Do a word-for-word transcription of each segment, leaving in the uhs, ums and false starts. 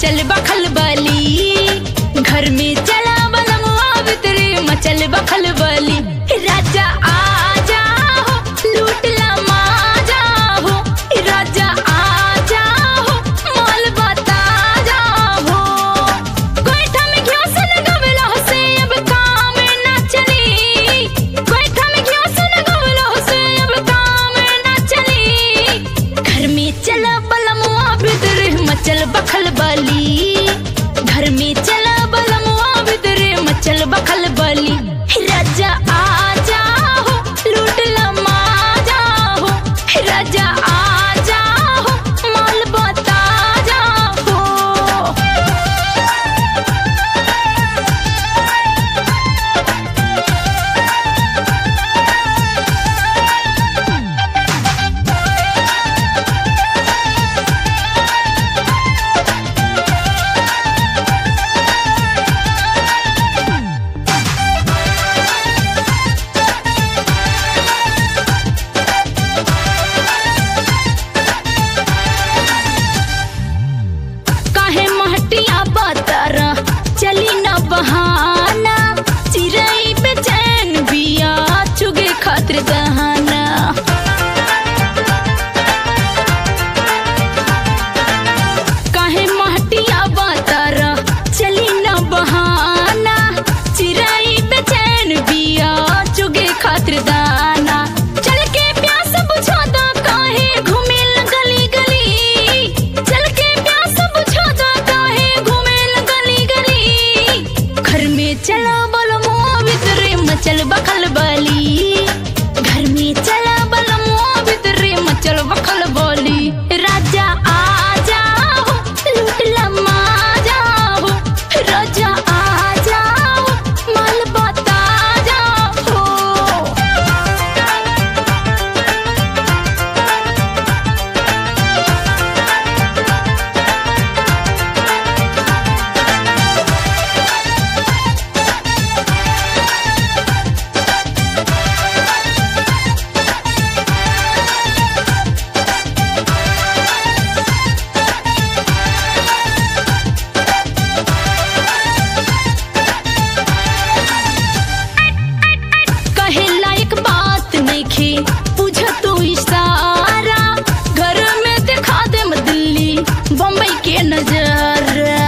मचल बखल बली। घर में चला बलमुआ भितरे मचल बखल बली। राजा आ जाओ लूट ला माजा हो, राजा आ जाओ माल बता जाओ। गोइठा में घियो सन गवला से अब काम न चली, गोइठा में घियो सन गवला से अब काम न चली। घर में चला बलमुआ भितरे मचल बखल बली। घर में चला बलमुआ भितरे मचल बखल बली। राजा आ जाओ लूट ला माजा हो, राजा आ जाओ माल बता जाओ। काहे महटिया बतरा चली न बहाना, चिरई बेचैन बिया चुगे खातिर दहाना। काहे महटिया बतरा चली न बहाना, चिरई बेचैन बिया चुगे खातिर दाना। चल के प्यास बुझा दो काहे घूमे गली गली, चल के प्यास बुझा दो काहे घूमे गली गली। घर में चला बलमुआ भितरे मचल बखल बली। घर में चला बलमुआ भितरे मचल बखल बली। राजा आ जाओ लूट ला माजा हो, राजा आ जाओ माल बता जाओ। कहे लायक बात नइखे बुझ तू इशारा, घर में दिखा दे दिल्ली बम्बई के नजारा।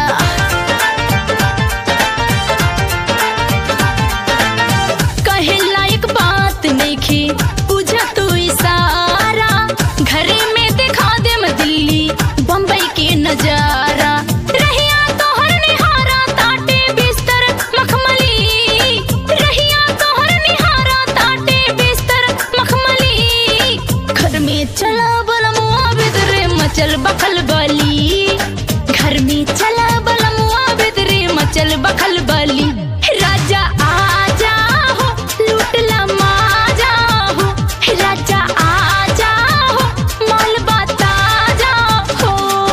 कहे लायक बात नइखे बुझ तू इशारा, घर में दिखा दे दिल्ली बम्बई के नजारा। रहिया तोहर निहारा ताटे बिस्तर मखमली, रहिया तोहर निहारा ताटे बिस्तर मखमली। घर में चला बलमुआ भितरे मचल बखल बली। घर में चला बलमुआ भितरे मचल बखल बली। राजा आ जाओ लूट ला माजा हो, राजा आ जाओ माल बता जाओ।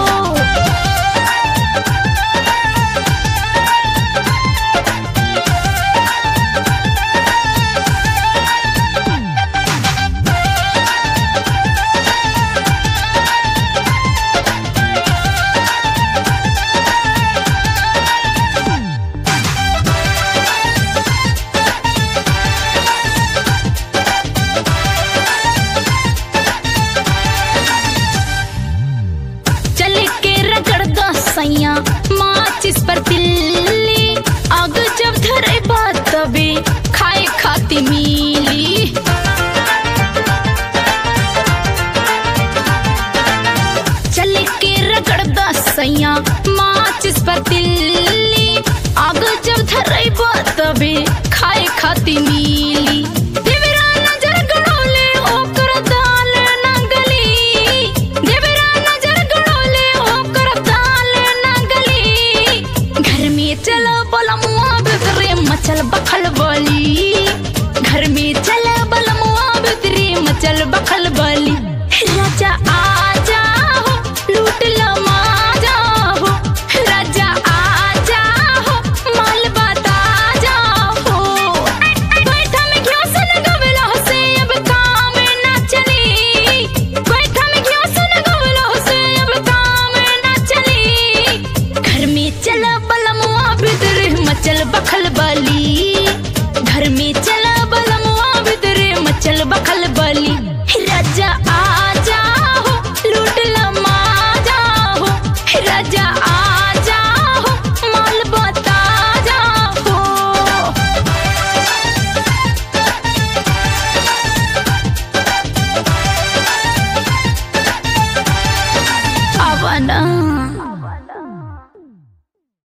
चल के रगड़ दो सैया माचिस पर तिल्ली, आग जब धरे बात तबे खाए खाती मिली। चल के रगड़ दो सैया माचिस पर तिल्ली, आग जब धरे बात तबे खाए खाती मिली। देवरा नजर गड़ोले ओकर दाल ना गली, देवरा नजर गड़ोले ओकर दाल ना गली। घर में चला बलमुआ भितरे मचल बखल बली। घर में चला बलमुआ भितरे मचल बखल बली। राजा आ जाओ लूट ला माजा हो, बखल बली घर में चला बलमुआ भीतरे मचल बखल बली।